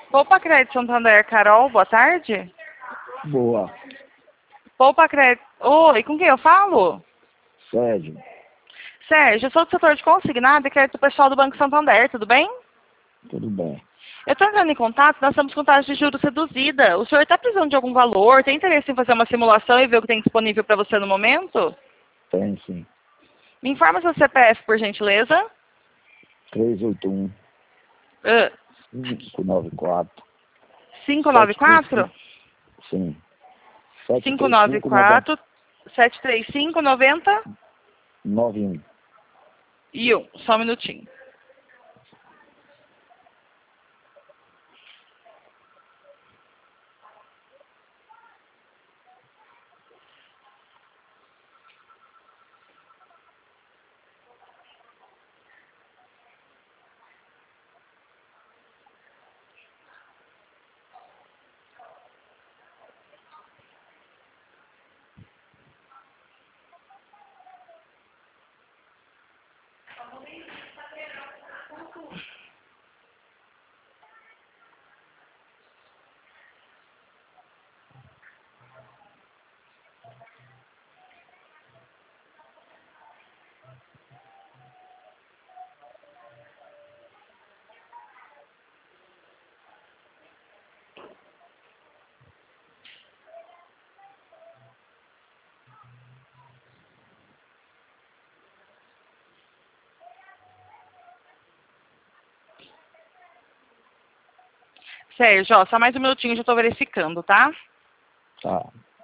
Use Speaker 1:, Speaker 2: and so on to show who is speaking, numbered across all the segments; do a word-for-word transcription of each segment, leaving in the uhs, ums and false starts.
Speaker 1: Poupa Crédito Santander, Carol, boa tarde.
Speaker 2: Boa.
Speaker 1: Poupa Crédito... Oi, com quem eu falo?
Speaker 2: Sérgio.
Speaker 1: Sérgio, eu sou do setor de consignado e crédito pessoal do Banco Santander, tudo bem?
Speaker 2: Tudo bem.
Speaker 1: Eu estou entrando em contato, nós estamos com taxa de juros reduzida. O senhor está precisando de algum valor? Tem interesse em fazer uma simulação e ver o que tem disponível para você no momento?
Speaker 2: Tem sim.
Speaker 1: Me informa seu C P F, por gentileza.
Speaker 2: três oito um,
Speaker 1: Uh,
Speaker 2: cinco nove quatro,
Speaker 1: cinco nove quatro?
Speaker 2: sim. sete
Speaker 1: cinco
Speaker 2: três
Speaker 1: nove
Speaker 2: cinco,
Speaker 1: quatro, sete três cinco, noventa
Speaker 2: nove um.
Speaker 1: e um. Só um minutinho. Sérgio, ó, só mais um minutinho, já estou verificando, tá?
Speaker 2: Tá.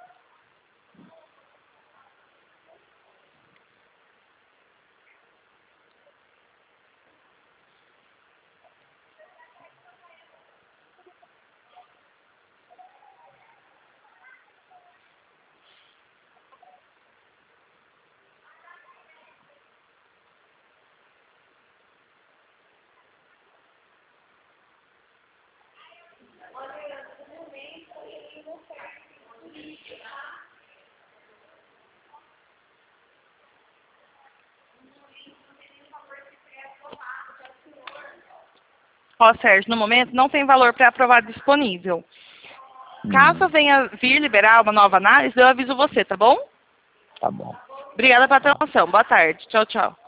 Speaker 1: Ó, Sérgio, no momento não tem valor pré-aprovado disponível. Caso
Speaker 2: Hum,
Speaker 1: venha vir liberar uma nova análise, eu aviso você, tá bom?
Speaker 2: tá bom.
Speaker 1: Obrigada pela atenção. Boa tarde. Tchau, tchau.